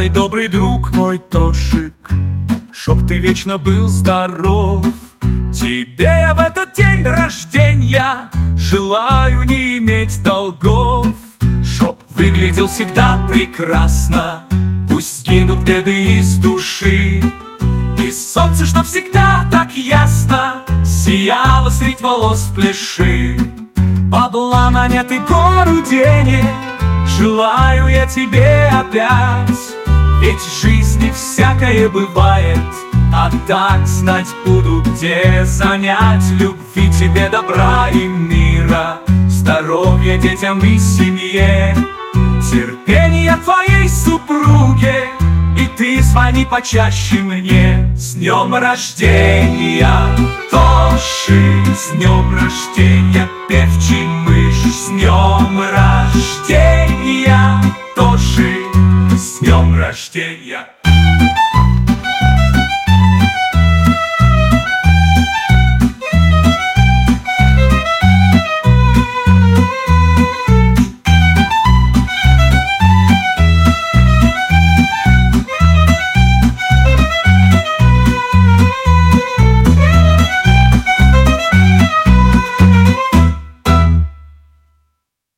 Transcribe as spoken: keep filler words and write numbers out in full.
Мой добрый друг, мой Тошик, чтоб ты вечно был здоров. Тебе я в этот день рождения желаю не иметь долгов. Чтоб выглядел всегда прекрасно, пусть сгинут беды из души. И солнце, чтоб всегда так ясно сияло средь волос пляши. Бабла, монеты, гору денег желаю я тебе опять. Ведь в жизни всякое бывает, а так знать буду, где занять. Любви тебе, добра и мира, здоровья детям и семье, терпения твоей супруге, и ты звони почаще мне. С днем рождения, Тоши, с днем рождения, певчий мышь. С днем рождения, Тоши, с днем рождения.